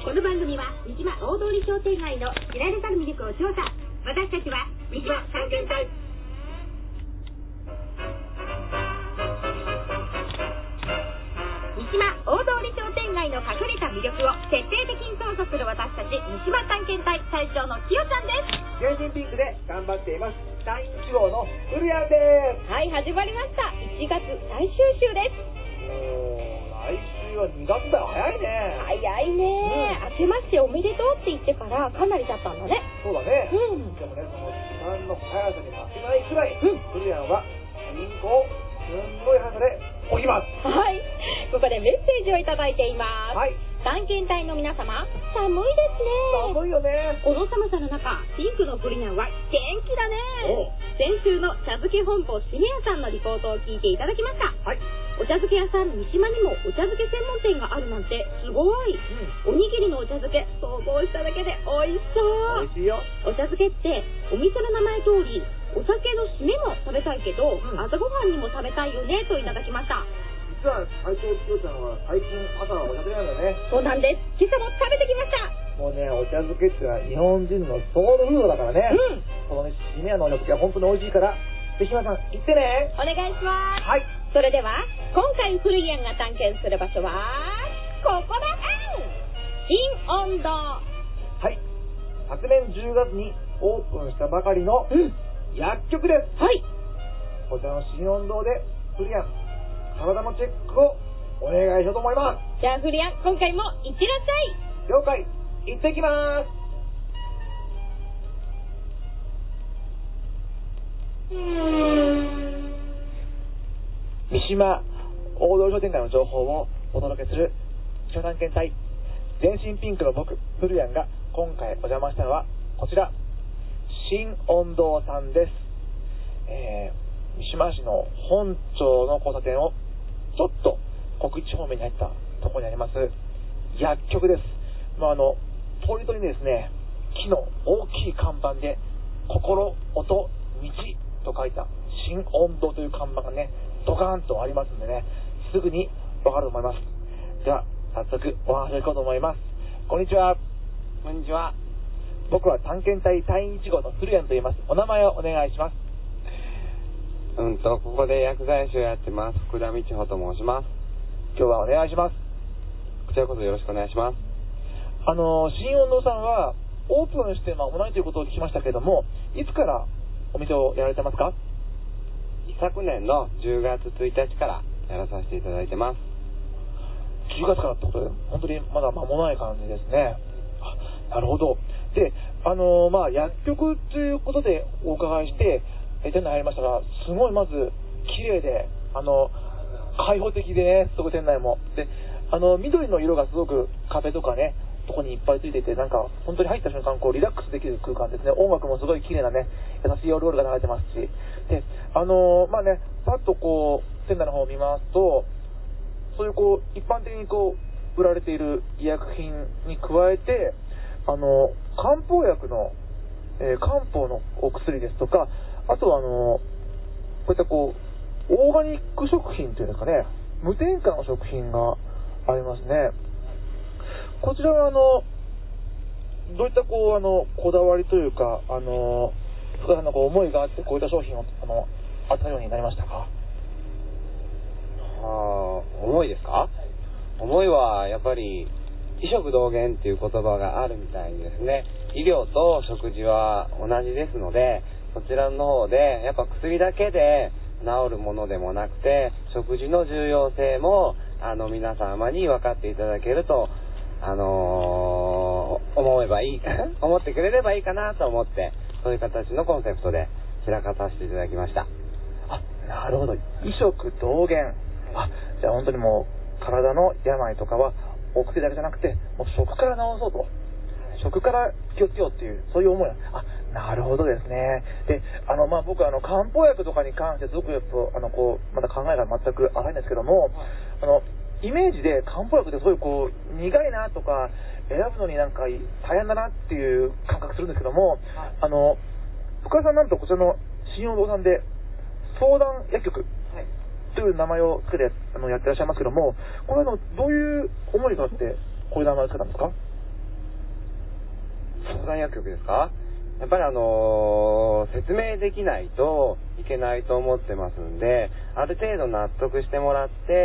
この番組は三島大通商店街の知られざる魅力を調査。私たちは三島探検隊。三島大通商店街の隠れた魅力を徹底的に捜査する私たち三島探検隊隊長のきよちゃんです。 原神ピンクで頑張っています隊員1号の古谷です。 はい、始まりました。1月最終週です。 来週は2月だよ。早いね。 早いね、明けましておめでとうって言ってからかなり経ったんだね。 そうだね。 でもね、その時間の速さに負けないくらい、古谷はリンコをすんごい速さで起きます。 はい、ここでメッセージをいただいています。 はい。 探検隊の皆様、寒いですね。 寒いよね。 この寒さの中、ピンクのブリニャンは元気だね。先週の茶漬け本舗しめやさんのリポートを聞いていただきました。 はい。 お茶漬け屋さん三島にもお茶漬け専門店があるなんてすごい。おにぎりのお茶漬け想像しただけで美味しそう。 美味しいよ。 お茶漬けってお店の名前通りお酒の締めも食べたいけど、朝ごはんにも食べたいよねといただきました。 実は隊長きよちゃんは最近朝はお茶漬けなんだよね。 そうなんです。今朝も食べてきました。 もうね、お茶漬けってのは日本人のソウルフードだからね。このね、しめやのお茶漬けは本当に美味しいから、ぜひ皆さん行ってね。 お願いします。 はい。 それでは今回古谷が探検する場所はここだ。新音堂。 はい。昨年10月にオープンしたばかりの薬局です。 はい。 こちらの新音堂で古谷体のチェックをお願いしようと思います。 じゃあ古谷、今回もいってらっしゃい。 了解。行ってきます。三島大通商店街の情報をお届けする三島探検隊。全身ピンクの僕古谷が今回お邪魔したのはこちら新音堂さんです。三島市の本町の交差点をちょっと国一方面に入ったところにあります薬局です。通りとりにですね、木の大きい看板で心、音、道と書いた新音堂という看板がね、ドカーンとありますんでね、すぐにわかると思います。では早速お話を行こうと思います。こんにちは。 こんにちは。 僕は探検隊隊員1号の古谷と言います。お名前をお願いします。 ここで薬剤師をやってます福田道穂と申します。 今日はお願いします。 こちらこそよろしくお願いします。 新音堂さんはオープンして間もないということを聞きましたけれども、いつからお店をやられてますか？ 一昨年の10月1日からやらさせていただいてます。 10月からってことで本当にまだ間もない感じですね。なるほど。で、薬局ということでお伺いして店内入りましたが、すごいまず綺麗で開放的でね、すごい店内もで、緑の色がすごく壁とかね、とこにいっぱいついていて、なんか本当に入った瞬間こうリラックスできる空間ですね。音楽もすごい綺麗なね、優しいオルゴールが流れてますし、で、パッとこう店内の方を見ますと、そういうこう一般的にこう売られている医薬品に加えて、漢方薬の、漢方のお薬ですとか、あとはこういったこうオーガニック食品というんですかね、無添加の食品がありますね。こちらはどういったこうこだわりというか福田さんのこう思いがあってこういった商品を扱うようになりましたか？ 思いですか？思いはやっぱり医食同源っていう言葉があるみたいにですね、医療と食事は同じですので、そちらの方でやっぱ薬だけで治るものでもなくて、食事の重要性も皆様に分かっていただけると思ってくれればいいかなと思って、そういう形のコンセプトで開かさせていただきました。 なるほど。医食同源。じゃあ本当にもう体の病とかはお薬だけじゃなくて、もう食から治そうと、食から気をつけようっていう、そういう思い。なるほどですね。で、僕漢方薬とかに関してすごくまだ考えが全く浅いんですけども、イメージで漢方薬ってすごいこう苦いなとか選ぶのになんか大変だなっていう感覚するんですけども、深谷さんなんとこちらの新音堂さんで相談薬局という名前をつけてやってらっしゃいますけども、これどういう思いがあってこういう名前をつけたんですか？ 相談薬局ですか？やっぱり説明できないといけないと思ってますんで、ある程度納得してもらって、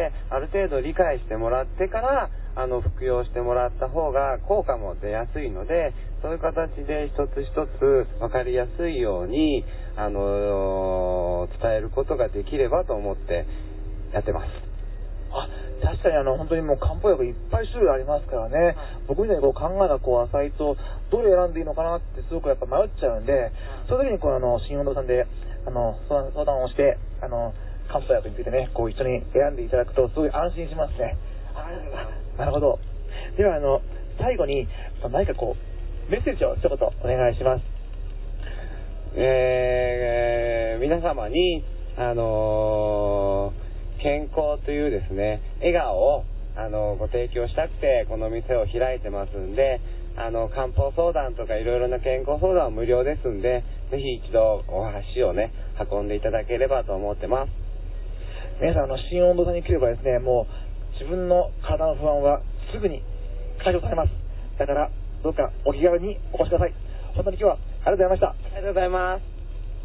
ある程度理解してもらってから、服用してもらった方が効果も出やすいので、そういう形で一つ一つ分かりやすいように、伝えることができればと思ってやってます。 確かに本当にもう漢方薬いっぱい種類ありますからね、僕みたいに考えが浅いとどれ選んでいいのかなってすごくやっぱ迷っちゃうんで、そういう時に新音堂さんで相談をして漢方薬についてね一緒に選んでいただくとすごい安心しますね。なるほど。では最後に何かメッセージを一言お願いします。 皆様に健康というですね、笑顔をご提供したくてこの店を開いてますんで、漢方相談とかいろいろな健康相談は無料ですんで、ぜひ一度お足をね運んでいただければと思ってます。 皆さん新音堂さんに来ればですね、もう自分の体の不安はすぐに解消されます。だからどうかお気軽にお越しください。本当に今日はありがとうございました。 ありがとうございます。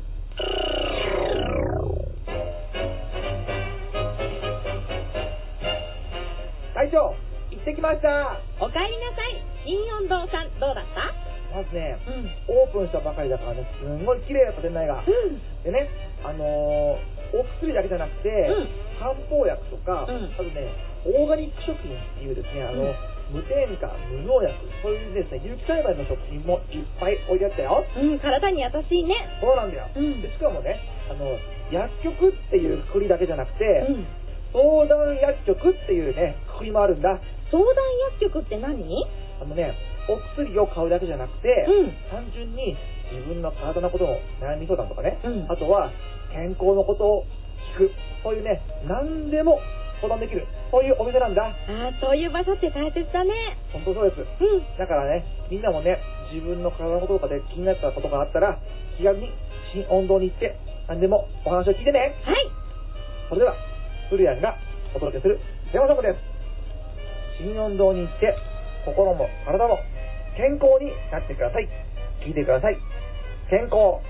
隊長、行ってきました。 おかえりなさい。新音堂さんどうだった？ まずね、オープンしたばかりだからね、すんごい綺麗だった店内が。でね、お薬だけじゃなくて、漢方薬とか、あとね、オーガニック食品っていうですね、無添加、無農薬、そういうですね、有機栽培の食品もいっぱい置いてあったよ。 体に優しいね。 そうなんだよ。でしかもね、薬局っていうくくりだけじゃなくて、相談薬局っていうね、くくりもあるんだ。 相談薬局って何？ お薬を買うだけじゃなくて、単純に自分の体のことの悩み相談とかね、あとは健康のことを聞く、そういうね、何でも相談できる、そういうお店なんだ。 そういう場所って大切だね。 本当そうです。だからね、みんなもね、自分の体のこととかで気になったことがあったら、気軽に新音堂に行って何でもお話を聞いてね。 はい。 それではフルヤンがお届けする電話ソングです。新音堂に行って心も体も健康になってください。聞いてください。健康。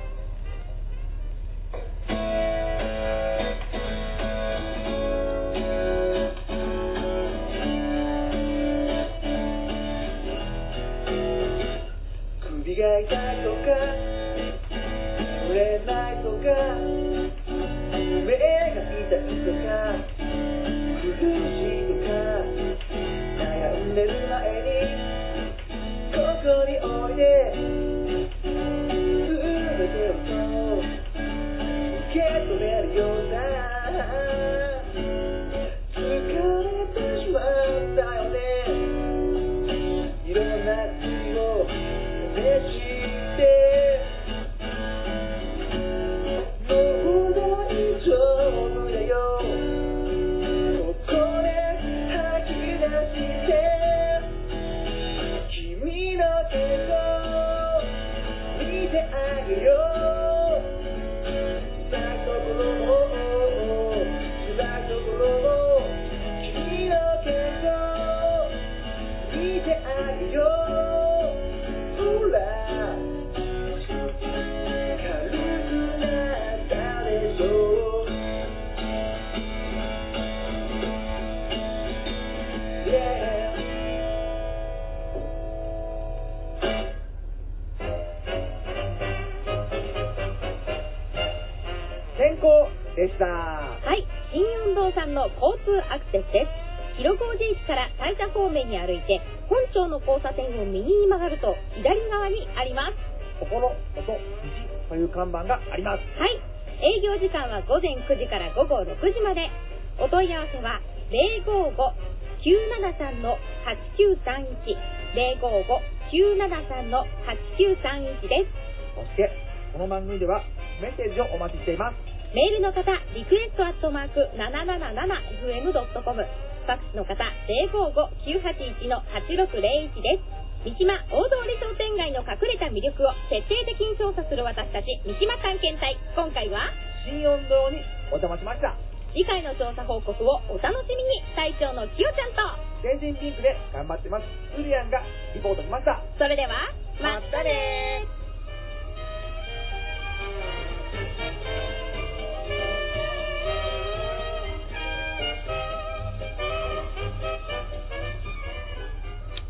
首が痛いとか触れないとか、目が痛いとか苦しいとか、悩んでる前にここにおいで、すべてをそう受け止めるようだ。疲れてしまったよね、いろんな罪を召してもう大丈夫だよ、ここで吐き出して君の手を見てあげよう。辛いところも辛いところも君の手を見てあげよう。ほら軽くなったでしょう。健康でした。 はい、新運動さんの交通アクセスです。広小路駅から大社方面に歩いて本町の交差点を右に曲がると左側にあります。 心、音、道という看板があります。 はい、営業時間は午前9時から午後6時まで。お問い合わせは 055-973-8931 055-973-8931 です。 そしてこの番組ではメッセージをお待ちしています。 メールの方、リクエスト@777fm.com、ファックスの方、055-981-8601 です。三島大通り商店街の隠れた魅力を徹底的に調査する私たち三島探検隊、今回は新音堂にお邪魔しました。 次回の調査報告をお楽しみに。隊長のきよちゃんと全身ピンクで頑張ってますフルヤンがリポートしました。 それではまたねー。